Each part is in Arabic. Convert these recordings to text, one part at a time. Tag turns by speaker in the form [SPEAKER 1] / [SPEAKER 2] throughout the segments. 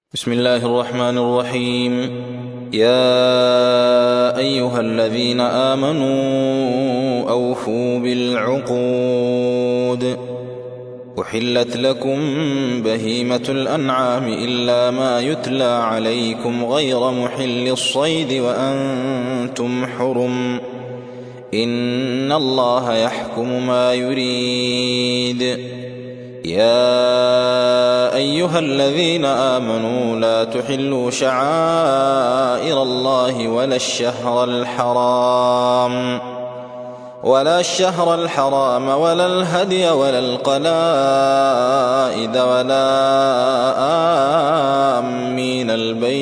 [SPEAKER 1] بسم الله الرحمن الرحيم. يا أيها الذين آمنوا أوفوا بالعقود. أحلت لكم بهيمة الأنعام إلا ما يتلى عليكم غير محل الصيد وأنتم حرم، إن الله يحكم ما يريد. يا أيها الذين آمنوا لا تحلوا شعائر الله ولا الشهر الحرام ولا الهدي ولا القلائد ولا آمين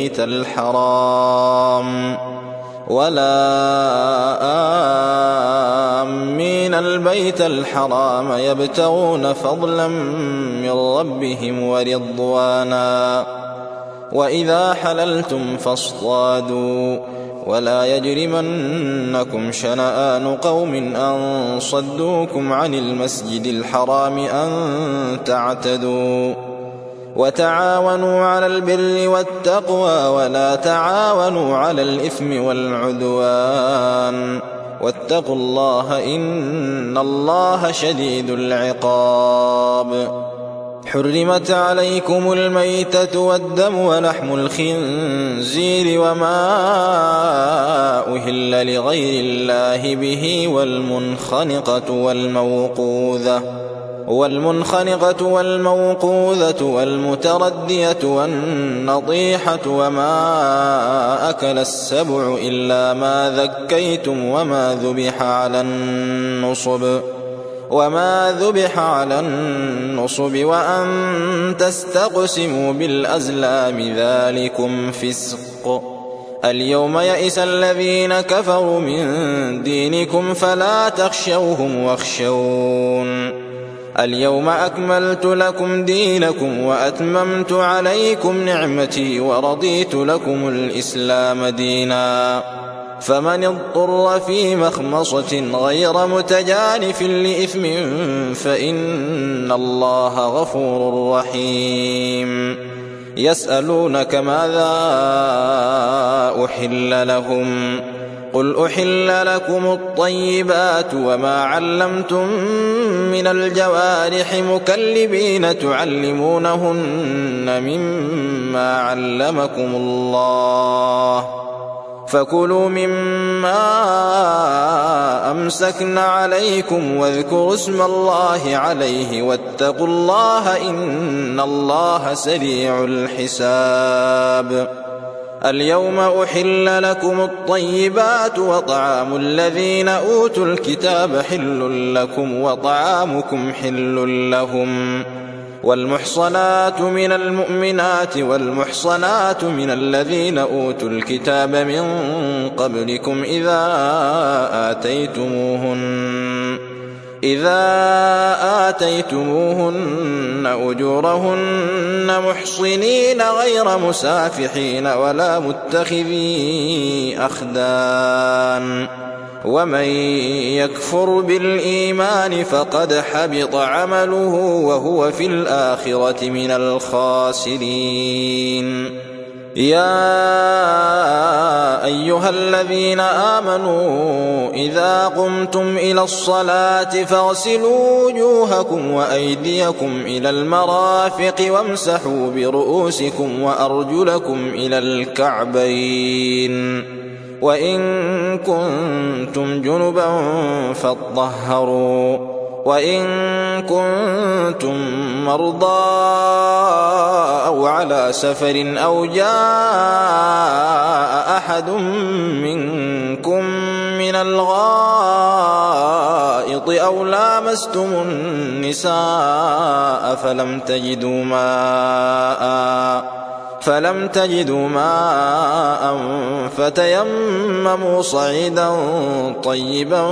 [SPEAKER 1] البيت الحرام يبتغون فضلا من ربهم ورضوانا، وإذا حللتم فاصطادوا، ولا يجرمنكم شنآن قوم أن صدوكم عن المسجد الحرام أن تعتدوا. وتعاونوا على البر والتقوى ولا تعاونوا على الإثم والعدوان، واتقوا الله إن الله شديد العقاب. حرمت عليكم الميتة والدم ولحم الخنزير وما أهل لغير الله به والمنخنقة والموقوذة والمتردية والنطيحة وما أكل السبع إلا ما ذكيتم وما ذبح على النصب وأن تستقسموا بالأزلام ذلكم فسق. اليوم يئس الذين كفروا من دينكم فلا تخشوهم واخشون. اليوم أكملت لكم دينكم وأتممت عليكم نعمتي ورضيت لكم الإسلام دينا. فمن اضطر في مخمصة غير متجانف لإثم فإن الله غفور رحيم. يسألونك ماذا أحل لهم، قل أحل لكم الطيبات وما علمتم من الجوارح مكلبين تعلمونهن مما علمكم الله، فكلوا مما أمسكن عليكم واذكروا اسم الله عليه واتقوا الله إن الله سريع الحساب. اليوم أحل لكم الطيبات وطعام الذين أوتوا الكتاب حل لكم وطعامكم حل لهم، والمحصنات من المؤمنات والمحصنات من الذين أوتوا الكتاب من قبلكم إذا آتيتموهن أجورهن محصنين غير مسافحين ولا متخذي أخدان، ومن يكفر بالإيمان فقد حبط عمله وهو في الآخرة من الخاسرين. يا أيها الذين آمنوا إذا قمتم إلى الصلاة فاغسلوا وجوهكم وأيديكم إلى المرافق وامسحوا برؤوسكم وأرجلكم إلى الكعبين، وإن كنتم جنبا فاطهروا، وإن كنتم مرضى أو على سفر أو جاء أحد منكم من الغائط أو لامستم النساء فلم تجدوا ماء فتيمموا صعيدا طيبا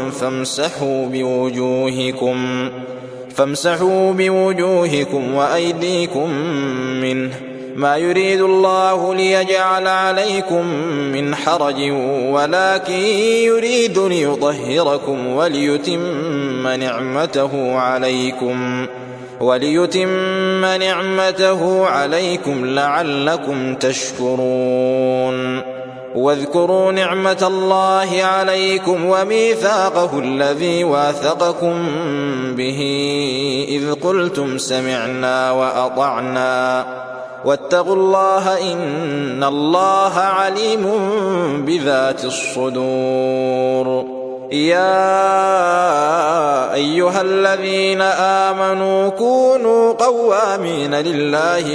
[SPEAKER 1] فامسحوا بوجوهكم وأيديكم منه، ما يريد الله ليجعل عليكم من حرج ولكن يريد ليطهركم وليتم نعمته عليكم وليتم نعمته عليكم لعلكم تشكرون. واذكروا نعمة الله عليكم وميثاقه الذي واثقكم به إذ قلتم سمعنا وأطعنا واتقوا الله إن الله عليم بذات الصدور. يا أيها الذين آمنوا كونوا قوامين لله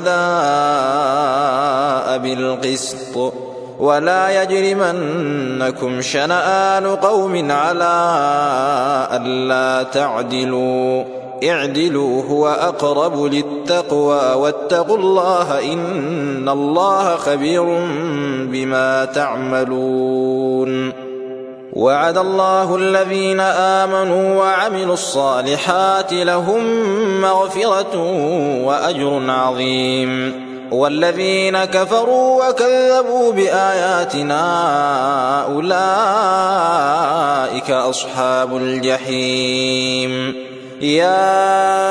[SPEAKER 1] شهداء بالقسط ولا يجرمنكم شنآن قوم على ألا تعدلوا اعدلوا هو أقرب للتقوى واتقوا الله إن الله خبير بما تعملون. وعد الله الذين آمنوا وعملوا الصالحات لهم مغفرة وأجر عظيم. والذين كفروا وكذبوا بآياتنا أولئك أصحاب الجحيم. يا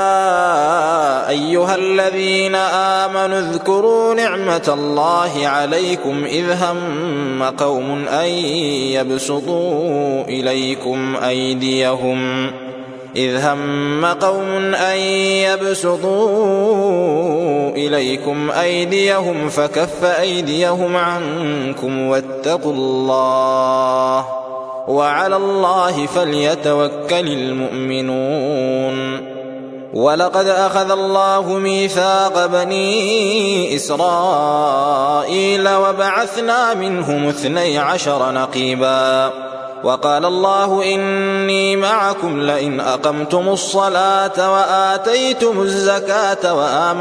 [SPEAKER 1] أيها الذين آمنوا اذكروا نعمة الله عليكم إذ هم قوم أن يبسطوا إليكم أيديهم فكف أيديهم عنكم واتقوا الله وعلى الله فليتوكل المؤمنون. ولقد أخذ الله ميثاق بني إسرائيل وبعثنا منهم 12 نقيبا وقال الله إني معكم لئن أقمتم الصلاة وآتيتم الزكاة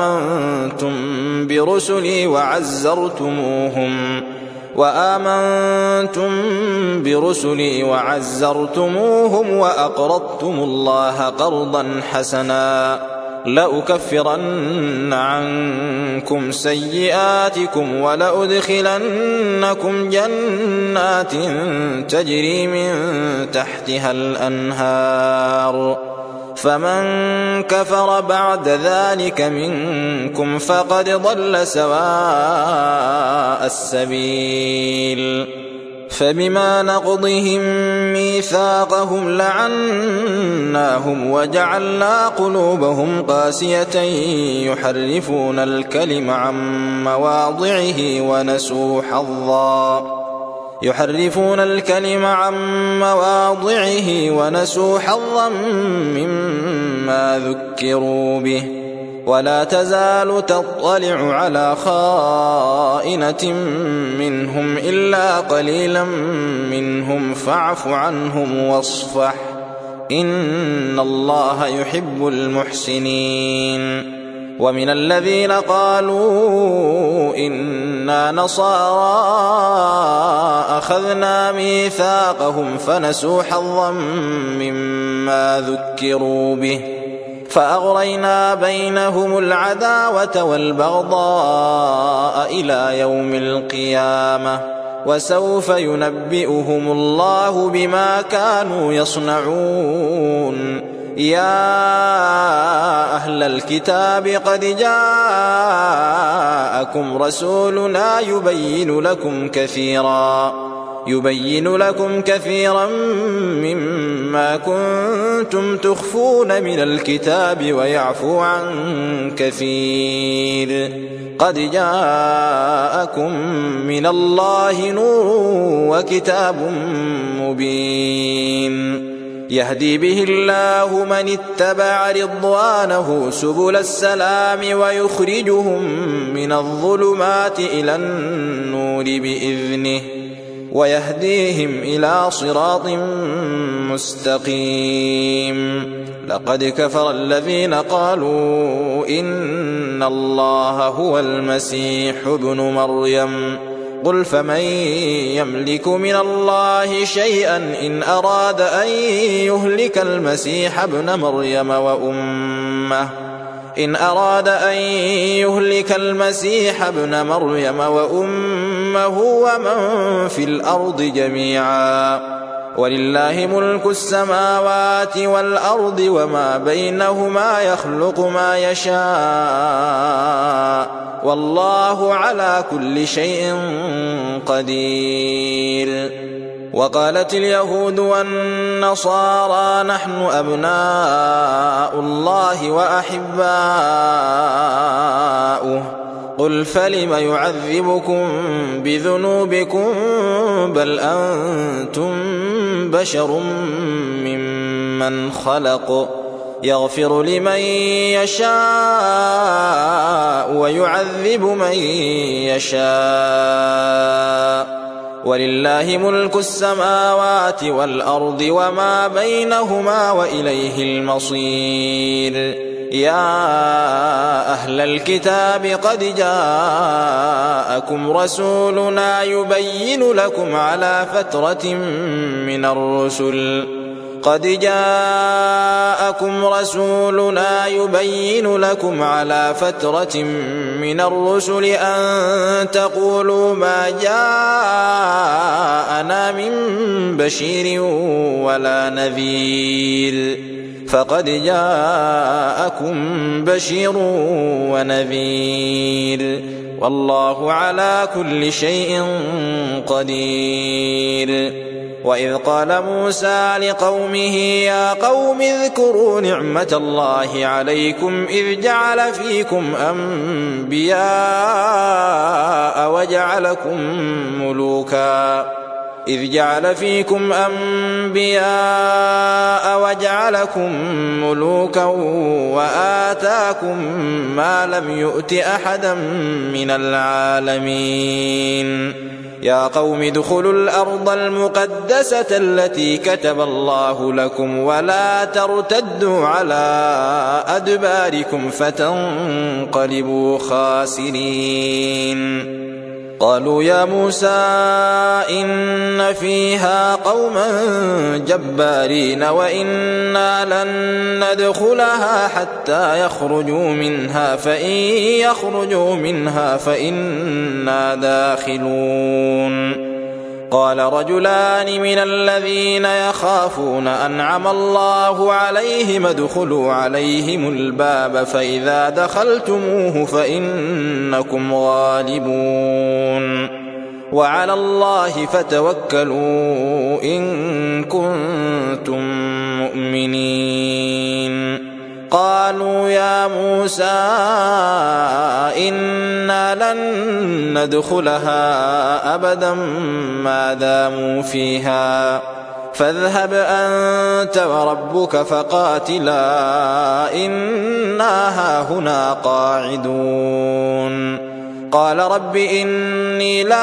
[SPEAKER 1] وآمنتم برسلي وعزرتموهم وأقرضتم الله قرضا حسنا لأكفرن عنكم سيئاتكم ولأدخلنكم جنات تجري من تحتها الأنهار فمن كفر بعد ذلك منكم فقد ضل سواء السبيل. فبما نقضهم ميثاقهم لعناهم وجعلنا قلوبهم قاسية يحرفون الكلم عن مواضعه ونسوا حظا مما ذكروا به ولا تزال تطلع على خائنة منهم إلا قليلا منهم فاعف عنهم واصفح إن الله يحب المحسنين. ومن الذين قالوا إنا نصارى أخذنا ميثاقهم فنسوا حظا مما ذكروا به فأغرينا بينهم العداوة والبغضاء إلى يوم القيامة وسوف ينبئهم الله بما كانوا يصنعون. يا أهل الكتاب قد جاءكم رسولنا يبين لكم كثيرا مما كنتم تخفون من الكتاب ويعفو عن كثير. قد جاءكم من الله نور وكتاب مبين يهدي به الله من اتبع رضوانه سبل السلام ويخرجهم من الظلمات إلى النور بإذنه ويهديهم إلى صراط مستقيم. لقد كفر الذين قالوا إن الله هو المسيح ابن مريم قل فمن يملك من الله شيئا إن أراد أن يهلك المسيح ابن مريم وأمه ومن في الأرض جميعا ولله ملك السماوات والأرض وما بينهما يخلق ما يشاء والله على كل شيء قدير. وقالت اليهود والنصارى نحن أبناء الله وأحباؤه قل فلم يعذبكم بذنوبكم بل أنتم بشر ممن خلق يغفر لمن يشاء ويعذب من يشاء ولله ملك السماوات والأرض وما بينهما وإليه المصير. يا أهل الكتاب قد جاءكم رسولنا يبين لكم على فترة من الرسل أن تقولوا ما جاءنا من بشير ولا نذير فقد جاءكم بشير ونذير والله على كل شيء قدير. وإذ قال موسى لقومه يا قوم اذكروا نعمة الله عليكم إذ جعل فيكم أنبياء وجعلكم ملوكا وآتاكم ما لم يؤت أحدا من العالمين. يا قوم ادخلوا الأرض المقدسة التي كتب الله لكم ولا ترتدوا على أدباركم فتنقلبوا خاسرين. قالوا يا موسى إن فيها قوما جبارين وإنا لن ندخلها حتى يخرجوا منها فإن يخرجوا منها فإنا داخلون. قال رجلان من الذين يخافون أنعم الله عليهم ادخلوا عليهم الباب فإذا دخلتموه فإنكم غالبون وعلى الله فتوكلوا إن كنتم مؤمنين. قالوا يا موسى إنا لن ندخلها أبدا ما داموا فيها فاذهب أنت وربك فقاتلا إنا هاهنا قاعدون. قال رب إني لا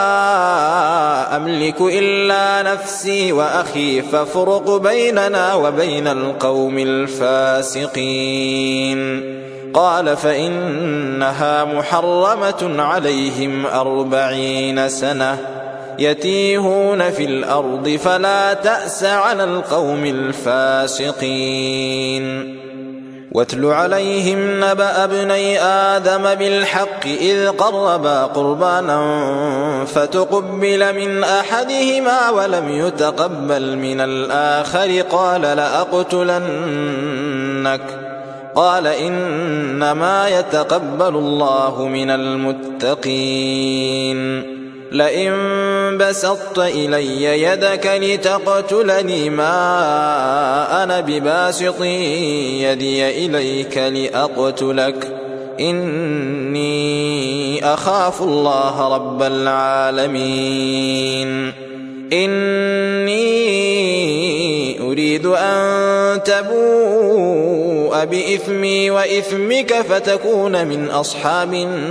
[SPEAKER 1] أملك إلا نفسي وأخي فافرق بيننا وبين القوم الفاسقين. قال فإنها محرمة عليهم 40 سنة يتيهون في الأرض فلا تأس على القوم الفاسقين. واتل عليهم نبأ ابني آدم بالحق إذ قربا قربانا فتقبل من أحدهما ولم يتقبل من الآخر قال لأقتلنك قال إنما يتقبل الله من المتقين. لئن بسطت إلي يدك لتقتلني ما أنا بباسط يدي إليك لأقتلك إني أخاف الله رب العالمين. إني أريد أن تبوء بإثمي وإثمك فتكون من أصحاب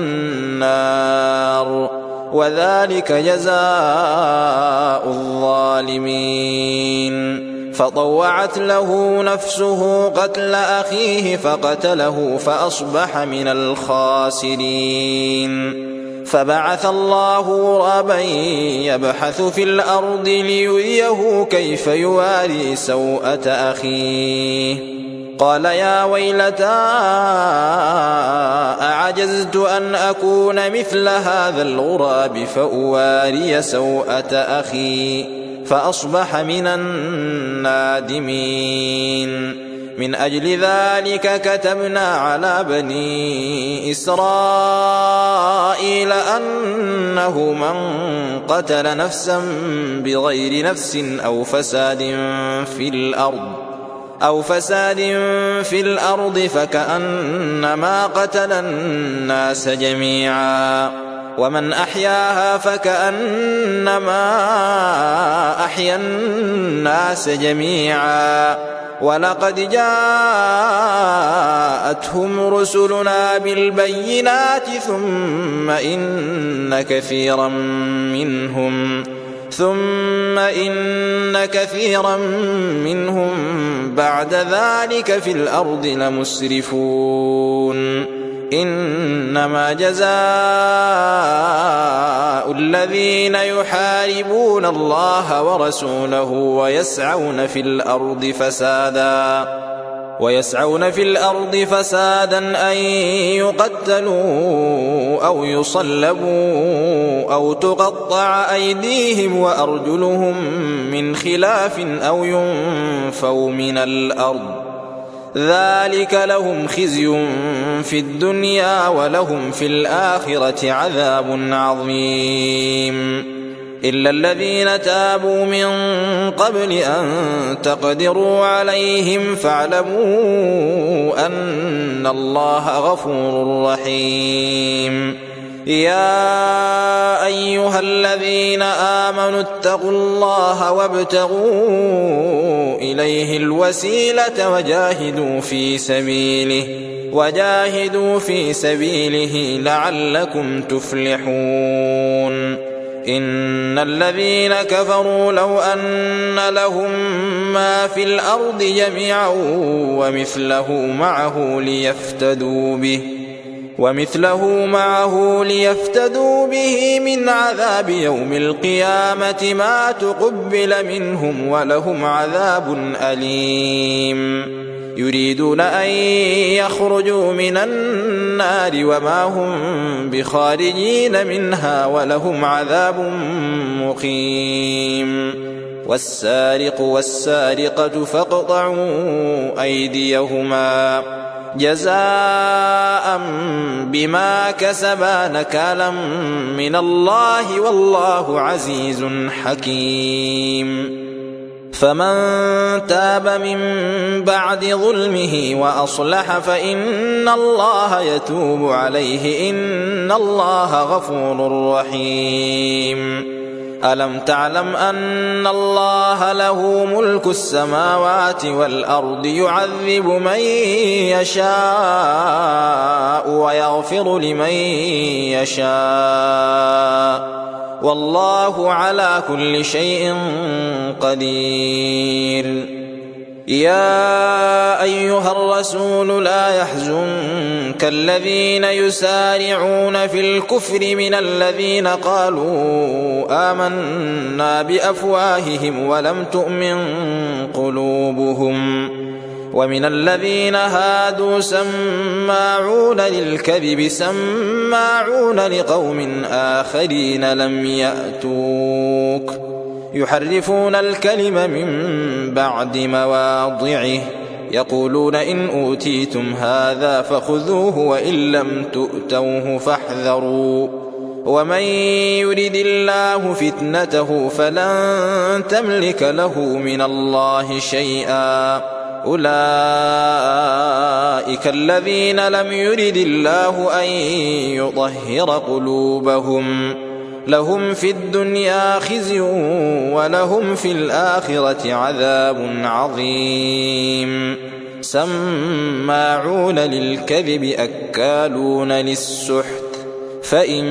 [SPEAKER 1] النار وذلك جزاء الظالمين. فطوعت له نفسه قتل أخيه فقتله فأصبح من الخاسرين. فبعث الله غرابا يبحث في الأرض ليريه كيف يواري سوءة أخيه قال يا ويلتى أعجزت أن أكون مثل هذا الغراب فأواري سوءة أخي فأصبح من النادمين. من أجل ذلك كتبنا على بني إسرائيل أنه من قتل نفسا بغير نفس أو فساد في الأرض فكأنما قتل الناس جميعا، ومن أحياها فكأنما أحيا الناس جميعا. ولقد جاءتهم رسلنا بالبينات ثم إن كثيرا منهم بعد ذلك في الأرض لمسرفون. إنما جزاء الذين يحاربون الله ورسوله ويسعون في الأرض فسادا أن يقتلوا أو يصلبوا أو تقطع أيديهم وأرجلهم من خلاف أو ينفوا من الأرض. ذلك لهم خزي في الدنيا ولهم في الآخرة عذاب عظيم. إلا الذين تابوا من قبل أن تقدروا عليهم فاعلموا أن الله غفور رحيم. يا أيها الذين آمنوا اتقوا الله وابتغوا إليه الوسيلة وجاهدوا في سبيله لعلكم تفلحون. إن الذين كفروا لو أن لهم ما في الأرض جميعا ومثله معه ليفتدوا به من عذاب يوم القيامة ما تقبل منهم ولهم عذاب أليم. يريدون أن يخرجوا من النار وما هم بخارجين منها ولهم عذاب مقيم. والسارق والسارقة فاقطعوا أيديهما جزاء بما كسبا نكالا من الله والله عزيز حكيم. فمن تاب من بعد ظلمه وأصلح فإن الله يتوب عليه إن الله غفور رحيم. ألم تعلم أن الله له ملك السماوات والأرض يعذب من يشاء ويغفر لمن يشاء والله على كل شيء قدير. يا أيها الرسول لا يحزنك الذين يسارعون في الكفر من الذين قالوا آمنا بأفواههم ولم تؤمن قلوبهم، ومن الذين هادوا سماعون للكذب سماعون لقوم آخرين لم يأتوك يحرفون الكلم من بعد مواضعه يقولون إن أوتيتم هذا فخذوه وإن لم تؤتوه فاحذروا ومن يرد الله فتنته فلن تملك له من الله شيئا أولئك الذين لم يرد الله أن يطهر قلوبهم لهم في الدنيا خزي ولهم في الآخرة عذاب عظيم. سماعون للكذب أكالون للسحت فإن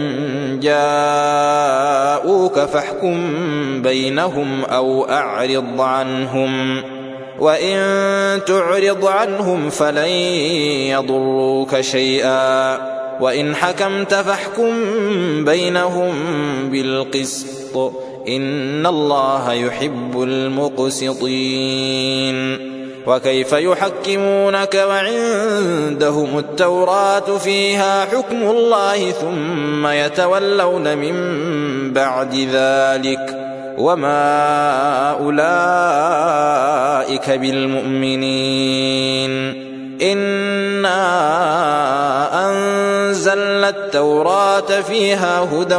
[SPEAKER 1] جاءوك فاحكم بينهم أو أعرض عنهم وإن تعرض عنهم فلن يضروك شيئا وإن حكمت فاحكم بينهم بالقسط إن الله يحب المقسطين. وكيف يحكمونك وعندهم التوراة فيها حكم الله ثم يتولون من بعد ذلك وما أولئك بالمؤمنين. إنا أنزلنا التوراة فيها هدى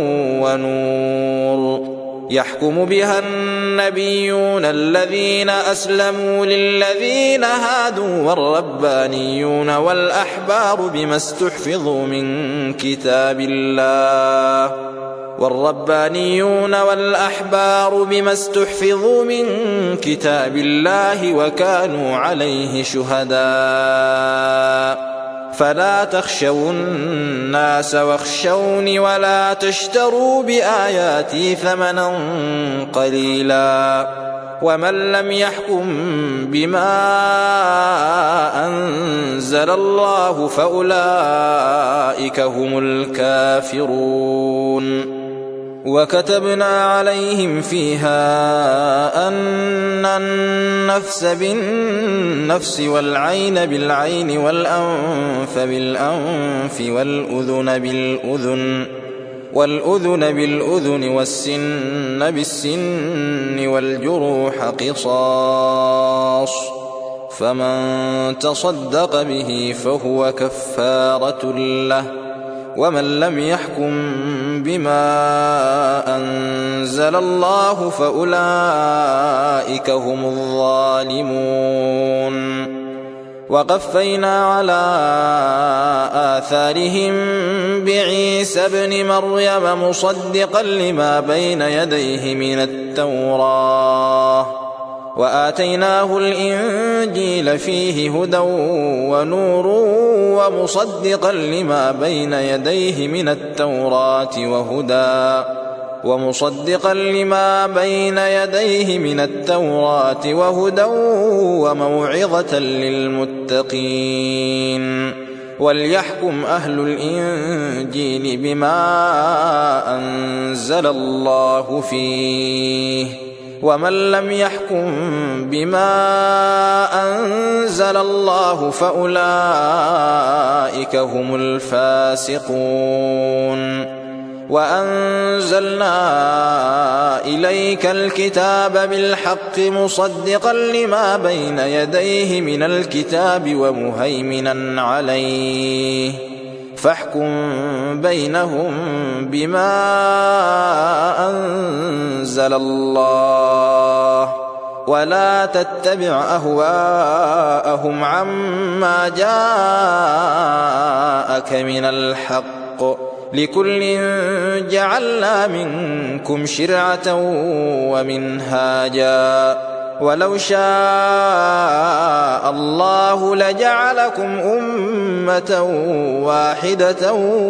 [SPEAKER 1] ونور يحكم بها النبيون الذين أسلموا للذين هادوا والربانيون والأحبار بما استحفظوا من كتاب الله وكانوا عليه شهداء. فلا تخشوا الناس واخشوني ولا تشتروا بآياتي ثمنا قليلا. ومن لم يحكم بما أنزل الله فأولئك هم الكافرون. وكتبنا عليهم فيها أن النفس بالنفس والعين بالعين والأنف بالأنف والأذن بالأذن والسن بالسن والجروح قصاص، فمن تصدق به فهو كفارة له. ومن لم يحكم بما أنزل الله فأولئك هم الظالمون. وقفينا على آثارهم بعيسى ابن مريم مصدقا لما بين يديه من التوراة وآتيناه الإنجيل فيه هدى ونور ومصدقا لما بين يديه من التوراة وهدى وموعظة للمتقين. وليحكم أهل الإنجيل بما أنزل الله فيه، ومن لم يحكم بما أنزل الله فأولئك هم الفاسقون. وأنزلنا إليك الكتاب بالحق مصدقا لما بين يديه من الكتاب ومهيمنا عليه، فاحكم بينهم بما أنزل الله ولا تتبع أهواءهم عما جاءك من الحق، لكل جعلنا منكم شرعة ومنهاجا، ولو شاء الله لجعلكم أمة واحدة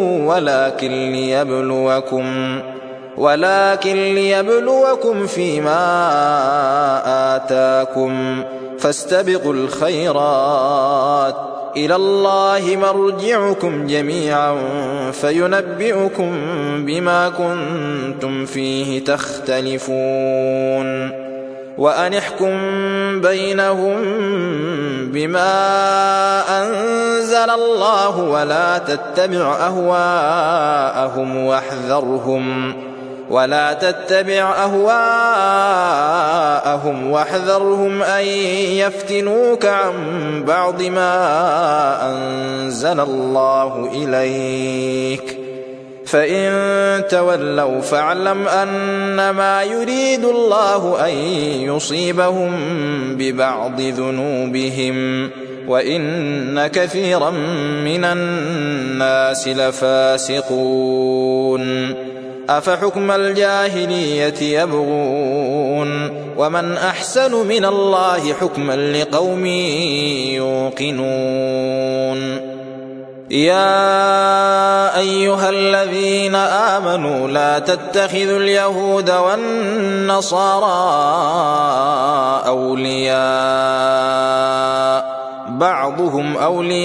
[SPEAKER 1] ولكن ليبلوكم فيما آتاكم، فاستبقوا الخيرات، إلى الله مرجعكم جميعا فينبئكم بما كنتم فيه تختلفون. وأن احكم بينهم بما أنزل الله ولا تتبع أهواءهم واحذرهم أن يفتنوك عن بعض ما أنزل الله إليك، فإن تولوا فاعلم أنما يريد الله أن يصيبهم ببعض ذنوبهم، وإن كثيرا من الناس لفاسقون. أفحكم الجاهلية يبغون ومن أحسن من الله حكما لقوم يوقنون. يا أيها الذين آمنوا لا تتخذوا اليهود والنصارى أولياء، بعضهم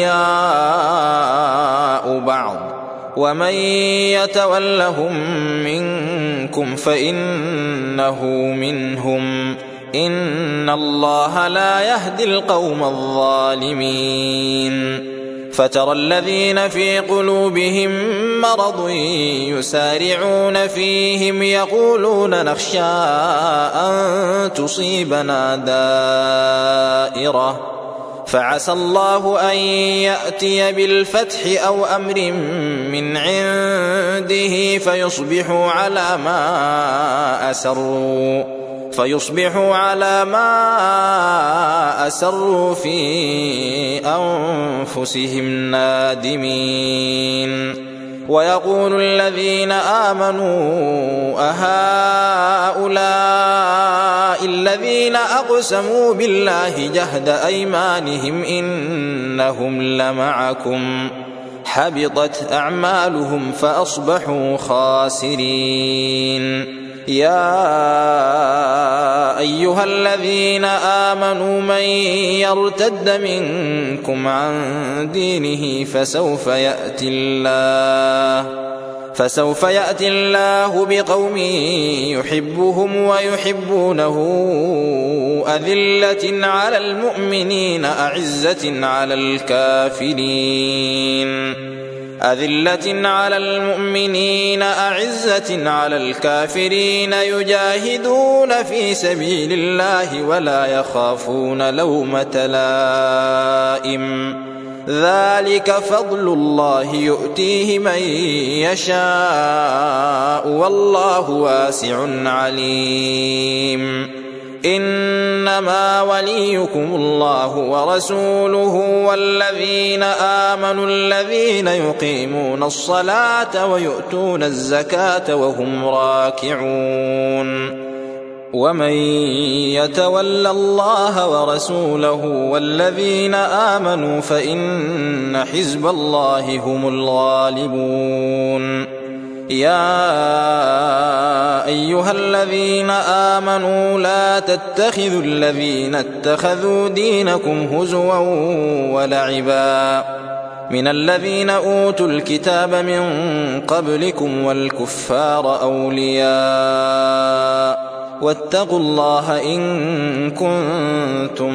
[SPEAKER 1] أولياء بعض، ومن يتولهم منكم فإنه منهم، إن الله لا يهدي القوم الظالمين. فترى الذين في قلوبهم مرض يسارعون فيهم يقولون نخشى أن تصيبنا دائرة فعسى الله أن يأتي بالفتح أو أمر من عنده فيصبحوا على ما أسروا في أنفسهم نادمين. ويقول الذين آمنوا أهؤلاء الذين أقسموا بالله جهد أيمانهم إنهم لمعكم حبطت أعمالهم فأصبحوا خاسرين. يا أيها الذين آمنوا من يرتد منكم عن دينه فسوف يأتي الله بقوم يحبهم ويحبونه أذلة على المؤمنين أعزة على الكافرين يجاهدون في سبيل الله ولا يخافون لومة لائم ذلك فضل الله يؤتيه من يشاء والله واسع عليم. إنما وليكم الله ورسوله والذين آمنوا الذين يقيمون الصلاة ويؤتون الزكاة وهم راكعون. ومن يتول الله ورسوله والذين آمنوا فإن حزب الله هم الغالبون. يا أيها الذين آمنوا لا تتخذوا الذين اتخذوا دينكم هزوا ولعبا من الذين أوتوا الكتاب من قبلكم والكفار أولياء واتقوا الله إن كنتم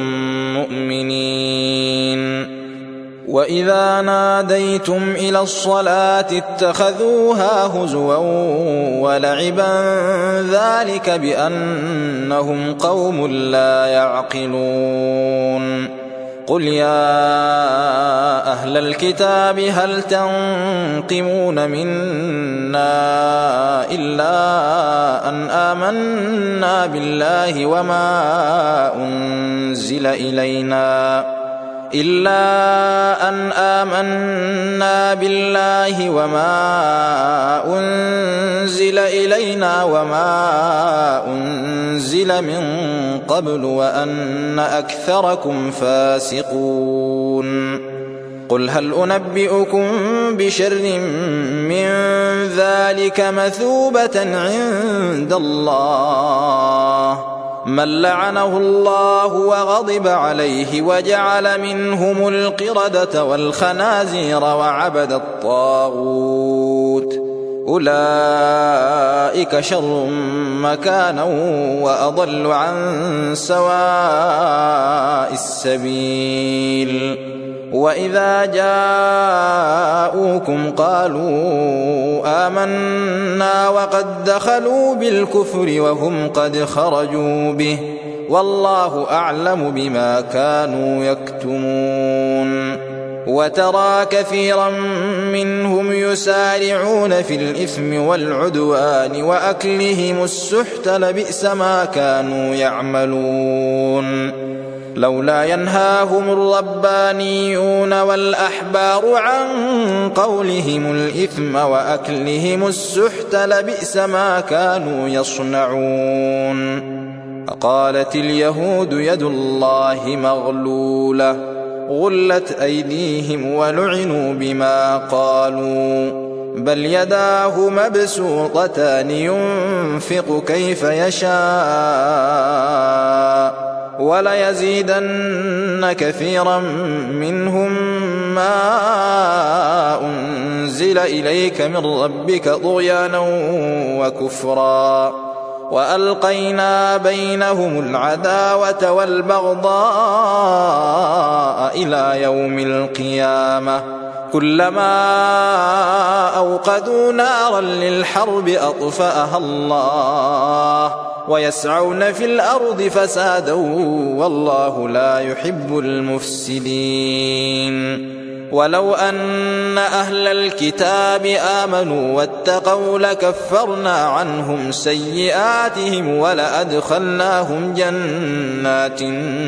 [SPEAKER 1] مؤمنين. وإذا ناديتم إلى الصلاة اتخذوها هزوا ولعبا ذلك بأنهم قوم لا يعقلون. قل يا أهل الكتاب هل تنقمون منا إلا أن آمنا بالله وما أنزل إلينا وما أنزل من قبل وأن أكثركم فاسقون. قل هل أنبئكم بشر من ذلك مثوبة عند الله من لعنه الله وغضب عليه وجعل منهم القردة والخنازير وعبد الطاغوت أولئك شر مكانا وأضل عن سواء السبيل. وإذا جاءوكم قالوا آمنا وقد دخلوا بالكفر وهم قد خرجوا به والله أعلم بما كانوا يكتمون. وترى كثيرا منهم يسارعون في الإثم والعدوان وأكلهم السحت لبئس ما كانوا يعملون. لولا ينهاهم الربانيون والأحبار عن قولهم الإثم وأكلهم السحت لبئس ما كانوا يصنعون. قالت اليهود يد الله مغلولة غلت أيديهم ولعنوا بما قالوا بل يداه مبسوطتان ينفق كيف يشاء وليزيدن كثيرا منهم ما أنزل إليك من ربك طغيانا وكفرا وألقينا بينهم العداوة والبغضاء إلى يوم القيامة كلما أوقدوا نارا للحرب أطفأها الله ويسعون في الأرض فسادا والله لا يحب المفسدين ولو أن أهل الكتاب آمنوا واتقوا لكفرنا عنهم سيئاتهم ولأدخلناهم جنات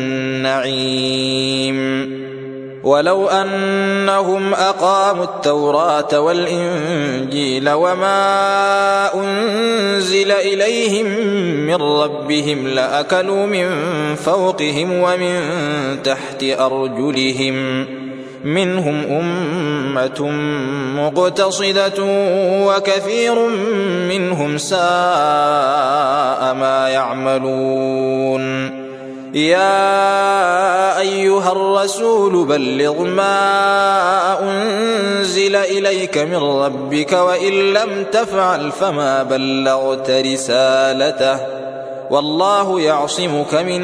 [SPEAKER 1] النعيم ولو أنهم أقاموا التوراة والإنجيل وما أنزل إليهم من ربهم لأكلوا من فوقهم ومن تحت أرجلهم منهم أمة مقتصدة وكثير منهم ساء ما يعملون يا أيها الرسول بلغ ما أنزل إليك من ربك وإن لم تفعل فما بلغت رسالته والله يعصمك من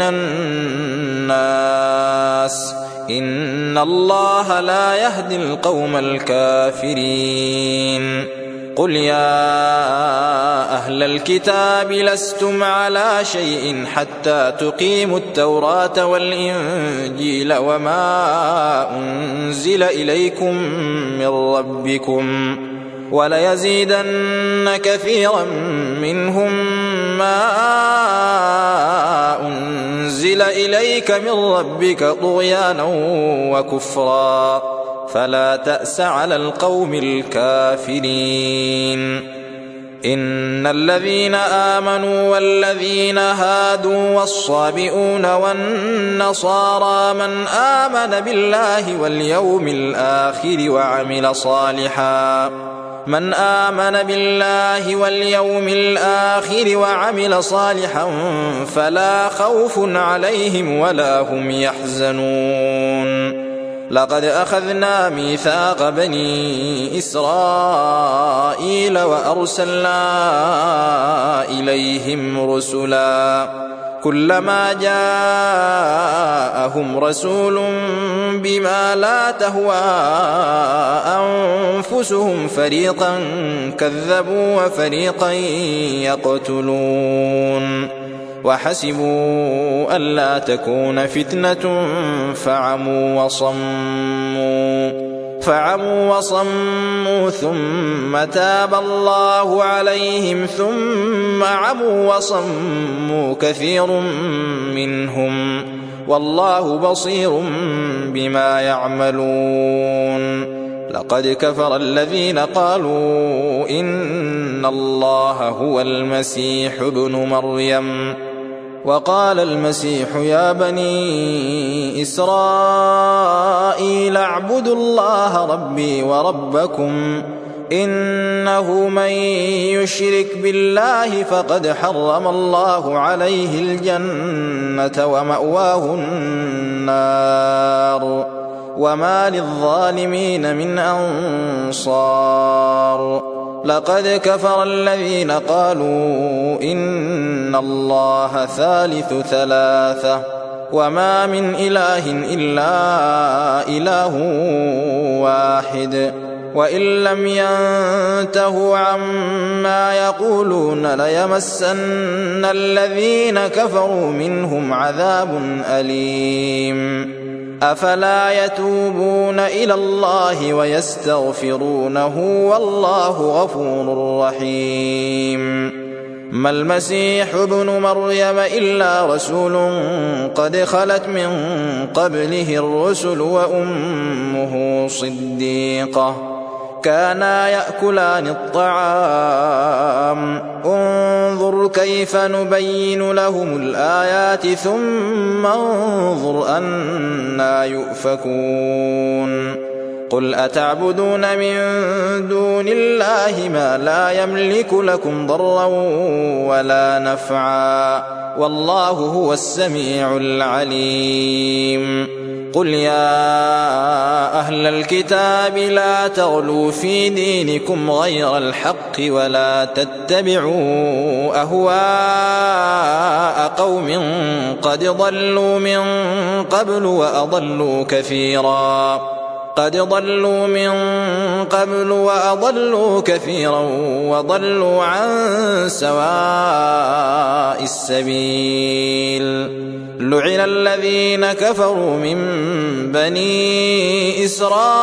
[SPEAKER 1] الناس إن الله لا يهدي القوم الكافرين قل يا أهل الكتاب لستم على شيء حتى تقيموا التوراة والإنجيل وما أنزل إليكم من ربكم وليزيدن كثيرا منهم ما أنزل إليك من ربك طغيانا وكفرا فلا تأس على القوم الكافرين إن الذين آمنوا والذين هادوا والصابئون والنصارى من آمن بالله واليوم الآخر وعمل صالحا فلا خوف عليهم ولا هم يحزنون لقد أخذنا ميثاق بني إسرائيل وأرسلنا إليهم رسلا كلما جاءهم رسول بما لا تهوى أنفسهم فريقا كذبوا وفريقا يقتلون وحسبوا ألا تكون فتنة فعموا وصموا ثم تاب الله عليهم ثم عموا وصموا كثير منهم والله بصير بما يعملون لقد كفر الذين قالوا إن الله هو المسيح ابن مريم وقال المسيح يا بني إسرائيل اعبدوا الله ربي وربكم إنه من يشرك بالله فقد حرم الله عليه الجنة ومأواه النار وما للظالمين من أنصار لقد كفر الذين قالوا إن الله ثالث ثلاثة وما من إله إلا إله واحد وإن لم ينتهوا عما يقولون ليمسن الذين كفروا منهم عذاب أليم أفلا يتوبون إلى الله ويستغفرونه والله غفور رحيم ما المسيح ابن مريم إلا رسول قد خلت من قبله الرسل وأمه صديقة كانا يأكلان الطعام انظر كيف نبين لهم الآيات ثم انظر أنى يؤفكون قل أتعبدون من دون الله ما لا يملك لكم ضرا ولا نفعا والله هو السميع العليم قل يا أهل الكتاب لا تغلوا في دينكم غير الحق ولا تتبعوا أهواء قوم قد ضلوا من قبل وأضلوا كثيرا وضلوا عن سواء السبيل. لعن الذين كفروا من بني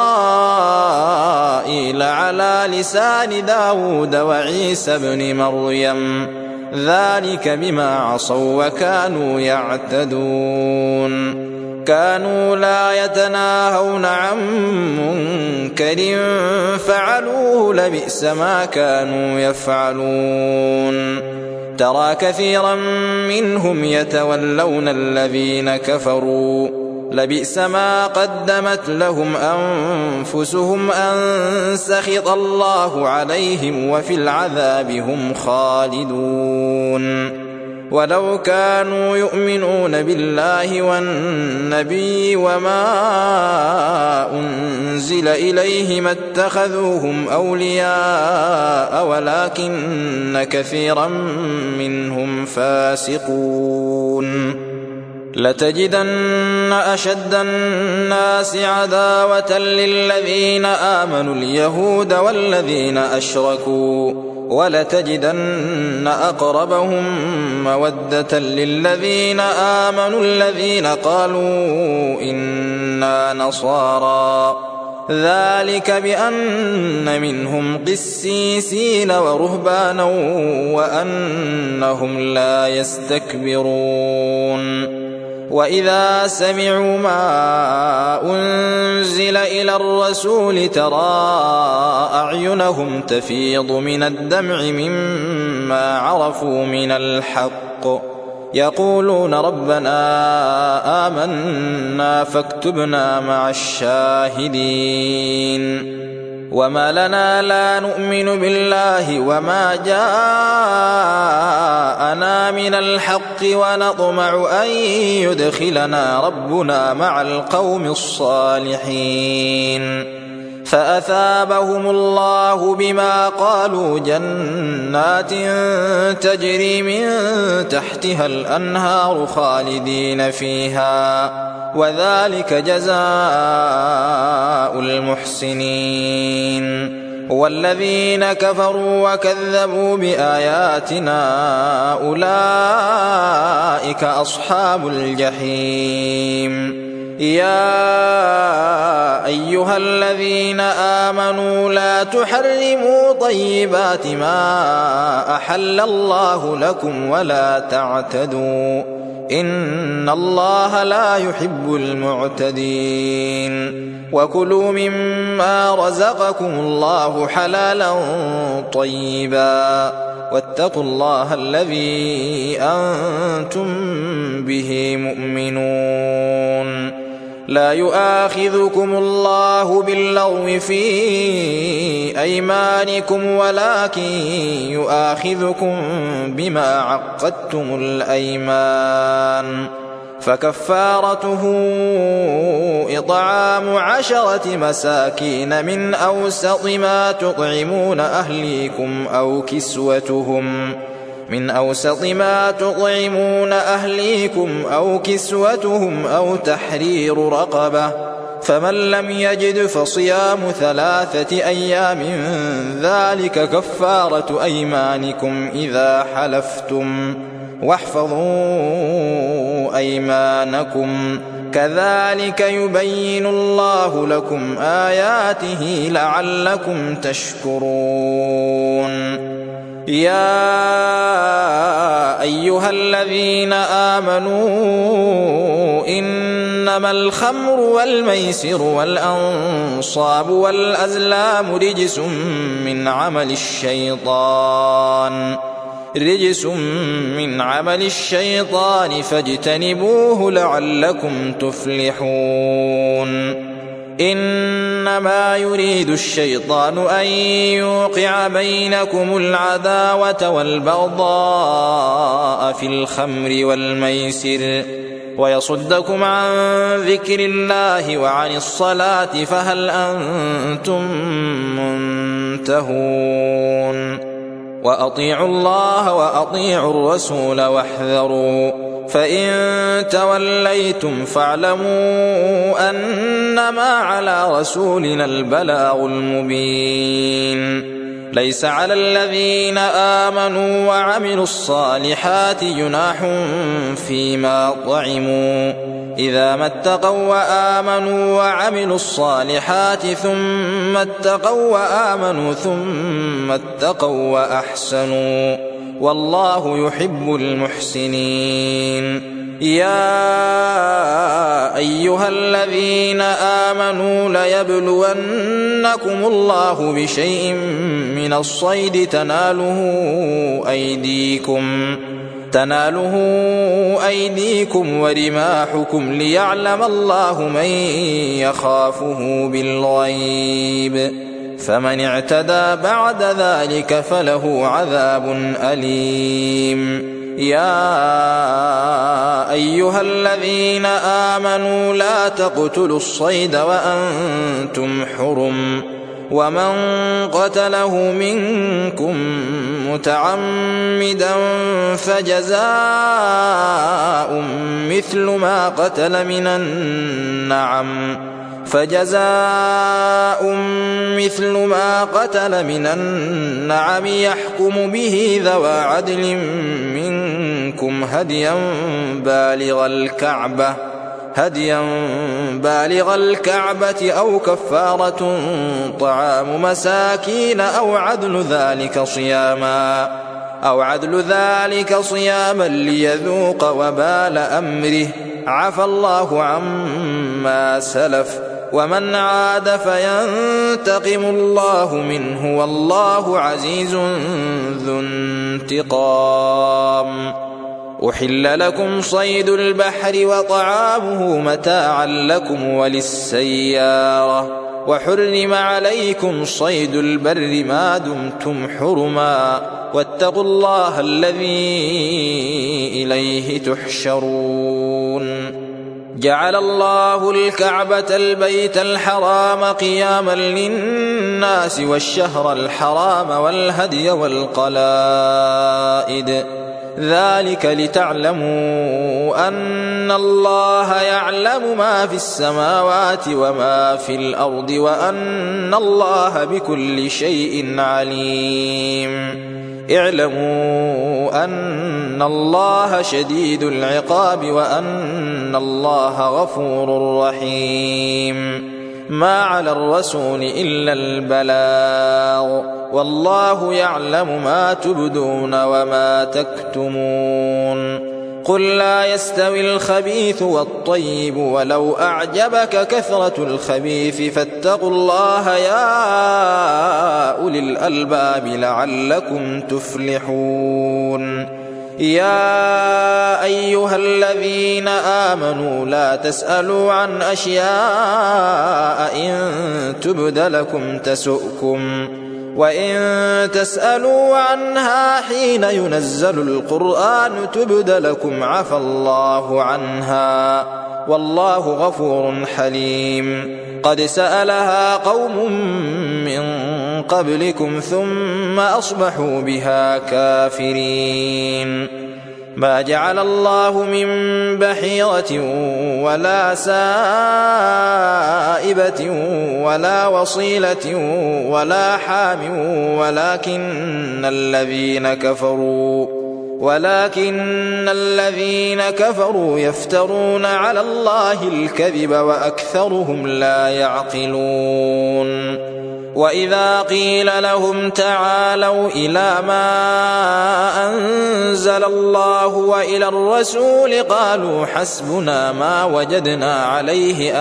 [SPEAKER 1] إسرائيل على لسان داود وعيسى بن مريم ذلك بما عصوا وكانوا يعتدون. كانوا لا يتناهون عن منكر فعلوه لبئس ما كانوا يفعلون. ترى كثيرا منهم يتولون الذين كفروا لبئس ما قدمت لهم أنفسهم أن سخط الله عليهم وفي العذاب هم خالدون. ولو كانوا يؤمنون بالله والنبي وما أنزل إليه ما اتخذوهم أولياء ولكن كثيرا منهم فاسقون. لتجدن أشد الناس عداوة للذين آمنوا اليهود والذين أشركوا ولتجدن أقربهم مودة للذين آمنوا الذين قالوا إنا نصارى ذلك بأن منهم قسيسين ورهبانا وأنهم لا يستكبرون. وإذا سمعوا ما أنزل إلى الرسول ترى أعينهم تفيض من الدمع مما عرفوا من الحق يقولون ربنا آمنا فاكتبنا مع الشاهدين. وما لنا لا نؤمن بالله وما جاءنا من الحق ونطمع أن يدخلنا ربنا مع القوم الصالحين. فأثابهم الله بما قالوا جنات تجري من تحتها الأنهار خالدين فيها وذلك جزاء المحسنين. والذين كفروا وكذبوا بآياتنا أولئك أصحاب الجحيم. يا أيها الذين آمنوا لا تحرموا طيبات ما أحل الله لكم ولا تعتدوا إن الله لا يحب المعتدين. وكلوا مما رزقكم الله حلالا طيبا واتقوا الله الذي أنتم به مؤمنون. لا يؤاخذكم الله باللغو في أيمانكم ولكن يؤاخذكم بما عقدتم الأيمان فكفارته إطعام 10 مساكين من أوسط ما تطعمون أهليكم أو كسوتهم أو تحرير رقبة فمن لم يجد فصيام 3 أيام ذلك كفارة أيمانكم إذا حلفتم واحفظوا أيمانكم كذلك يبين الله لكم آياته لعلكم تشكرون. يا أيها الذين آمنوا إنما الخمر والميسر والأنصاب والأزلام رجس من عمل الشيطان فاجتنبوه لعلكم تفلحون. إنما يريد الشيطان أن يوقع بينكم العداوة والبغضاء في الخمر والميسر ويصدكم عن ذكر الله وعن الصلاة فهل أنتم منتهون وأطيعوا الله وأطيعوا الرسول واحذروا فإن توليتم فاعلموا أنما على رسولنا البلاغ المبين ليس على الذين آمنوا وعملوا الصالحات جناح فيما طعموا إذا ما اتقوا وآمنوا وعملوا الصالحات ثم اتقوا وآمنوا ثم اتقوا وأحسنوا والله يحب المحسنين يا أيها الذين آمنوا ليبلونكم الله بشيء من الصيد تناله أيديكم ورماحكم ليعلم الله من يخافه بالغيب فمن اعتدى بعد ذلك فله عذاب أليم يا أيها الذين آمنوا لا تقتلوا الصيد وأنتم حرم ومن قتله منكم متعمدا فجزاء مثل ما قتل من النعم يحكم به ذوى عدل منكم هديا بالغ الكعبة أو كفارة طعام مساكين أو عدل ذلك صياما ليذوق وبال أمره عفى الله عما سلف ومن عاد فينتقم الله منه والله عزيز ذو انتقام أحل لكم صيد البحر وطعامه متاعا لكم وللسيارة وحرم عليكم صيد البر ما دمتم حرما واتقوا الله الذي إليه تحشرون جعل الله الكعبة البيت الحرام قياما للناس والشهر الحرام والهدي والقلائد ذلك لتعلموا أن الله يعلم ما في السماوات وما في الأرض وأن الله بكل شيء عليم اعلموا أن الله شديد العقاب وأن الله غفور رحيم ما على الرسول إلا البلاغ والله يعلم ما تبدون وما تكتمون قل لا يستوي الخبيث والطيب ولو أعجبك كثرة الخبيث فاتقوا الله يا أولي الألباب لعلكم تفلحون يا أيها الذين آمنوا لا تسألوا عن أشياء إن تبد لكم تسؤكم وإن تسألوا عنها حين ينزل القرآن تبد لكم عفى الله عنها والله غفور حليم قد سألها قوم من قبلكم ثم أصبحوا بها كافرين ما جعل الله من بحيرة ولا سائبة ولا وصيلة ولا حام ولكن الذين كفروا يفترون على الله الكذب وأكثرهم لا يعقلون وإذا قيل لهم تعالوا إلى ما أنزل الله وإلى الرسول قالوا حسبنا ما وجدنا عليه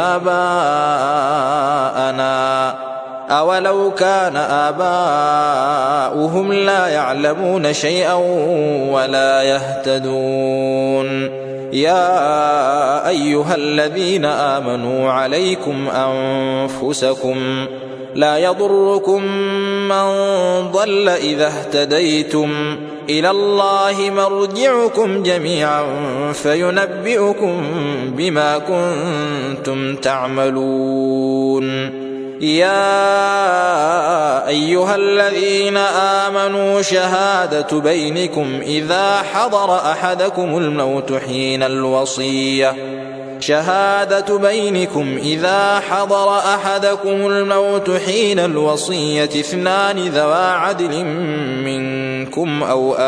[SPEAKER 1] آباءنا أولو كان آباؤهم لا يعلمون شيئا ولا يهتدون يا أيها الذين آمنوا عليكم أنفسكم لا يضركم من ضل إذا اهتديتم إلى الله مرجعكم جميعا فينبئكم بما كنتم تعملون. يا أيها الذين آمنوا شهادة بينكم إذا حضر أحدكم الموت حين الوصية اثنان ذوا عدل منكم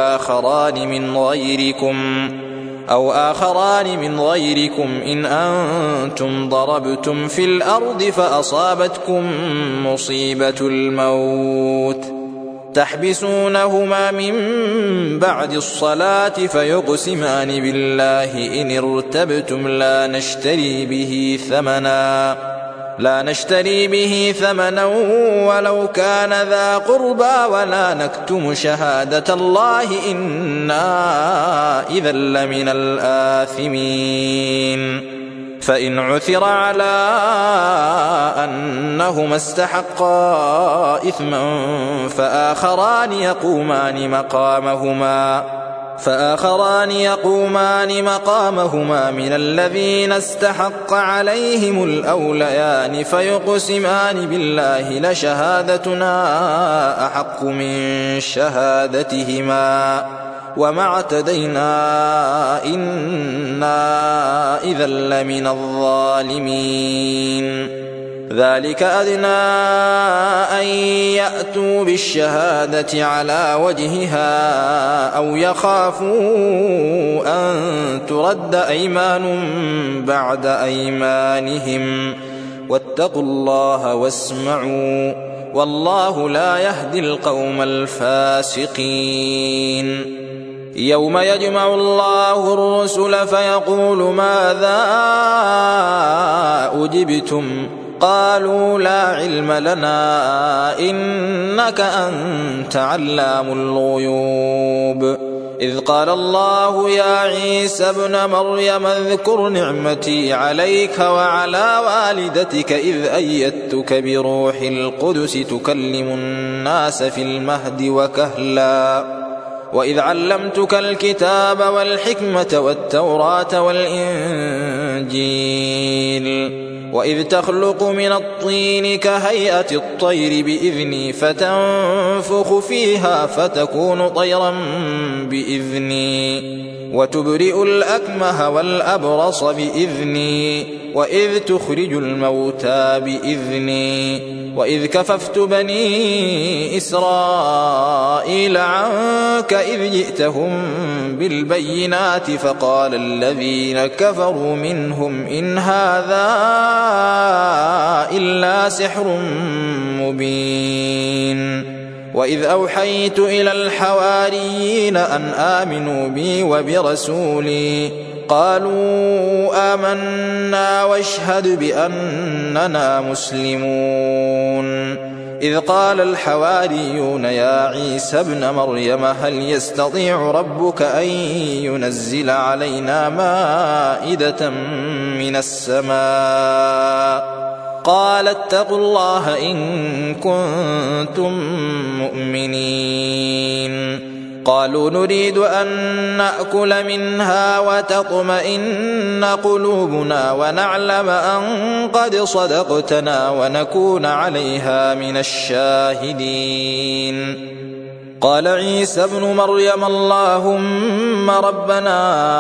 [SPEAKER 1] أو آخران من غيركم إن أنتم ضربتم في الأرض فأصابتكم مصيبة الموت تحبسونهما من بعد الصلاة فيقسمان بالله إن ارتبتم لا نشتري به ثمنا ولو كان ذا قربى ولا نكتم شهادة الله إنا إذا لمن الآثمين. فإن عثر على أنهما استحقا إثما فآخران يقومان مقامهما من الذين استحق عليهم الأوليان فيقسمان بالله لشهادتنا أحق من شهادتهما وما اعتدينا إنا إذا لمن الظالمين. ذلك أدنى أن يأتوا بالشهادة على وجهها أو يخافوا أن ترد أيمان بعد أيمانهم واتقوا الله واسمعوا والله لا يهدي القوم الفاسقين. يوم يجمع الله الرسل فيقول ماذا أجبتم قالوا لا علم لنا إنك أنت علام الغيوب. إذ قال الله يا عيسى ابن مريم اذكر نعمتي عليك وعلى والدتك إذ أيدتك بروح القدس تكلم الناس في المهد وكهلا وإذ علمتك الكتاب والحكمة والتوراة والإنجيل وإذ تخلق من الطين كهيئة الطير بإذني فتنفخ فيها فتكون طيرا بإذني وتبرئ الأكمه والأبرص بإذني وإذ تخرج الموتى بإذني وإذ كففت بني إسرائيل عنك إذ جئتهم بالبينات فقال الذين كفروا منهم إن هذا إلا سحر مبين. وإذ أوحيت إلى الحواريين أن آمنوا بي وبرسولي قالوا آمنا واشهد بأننا مسلمون. إذ قال الحواريون يا عيسى ابن مريم هل يستطيع ربك أن ينزل علينا مائدة من السماء قال اتقوا الله إن كنتم مؤمنين. قالوا نريد أن نأكل منها وتطمئن قلوبنا ونعلم أن قد صدقتنا ونكون عليها من الشاهدين. قال عيسى ابن مريم اللهم ربنا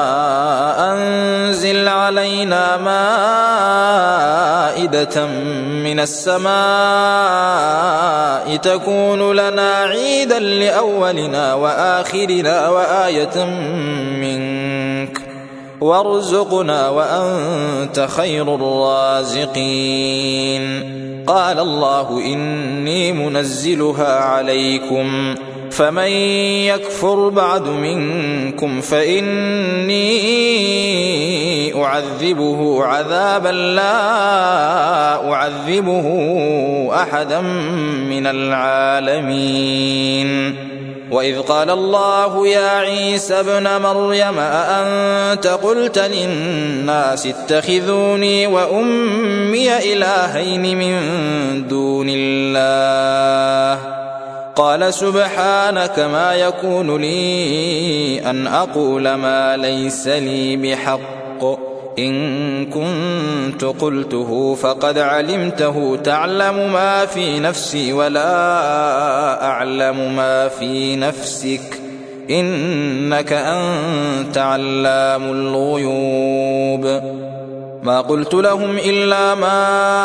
[SPEAKER 1] أنزل علينا مائدة من السماء تكون لنا عيدا لأولنا وآخرنا وآية منك وارزقنا وأنت خير الرازقين. قال الله إني منزلها عليكم فمن يكفر بعد منكم فإني أعذبه عذابا لا أعذبه أحدا من العالمين وإذ قال الله يا عيسى ابن مريم أأنت قلت للناس اتخذوني وأمي إلهين من دون الله قال سبحانك ما يكون لي أن أقول ما ليس لي بحق إن كنت قلته فقد علمته تعلم ما في نفسي ولا أعلم ما في نفسك إنك أنت علام الغيوب ما قلت لهم إلا ما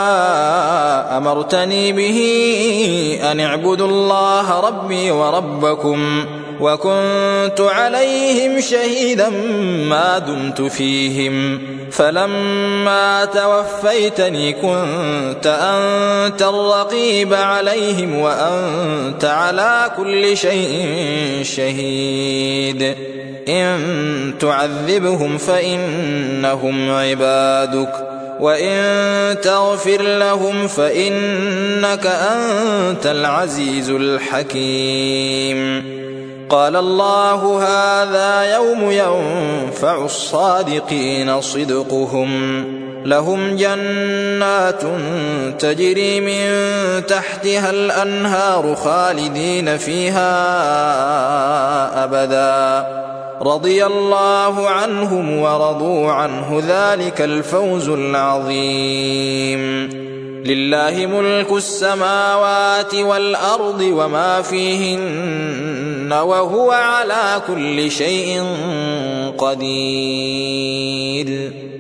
[SPEAKER 1] أمرتني به أن اعبدوا الله ربي وربكم وكنت عليهم شهيدا ما دمت فيهم فلما توفيتني كنت أنت الرقيب عليهم وأنت على كل شيء شهيد إن تعذبهم فإنهم عبادك وإن تغفر لهم فإنك أنت العزيز الحكيم قال الله هذا يوم ينفع الصادقين صدقهم لهم جنات تجري من تحتها الأنهار خالدين فيها أبدا رضي الله عنهم ورضوا عنه ذلك الفوز العظيم لله ملك السماوات والأرض وما فيهن وهو على كل شيء قدير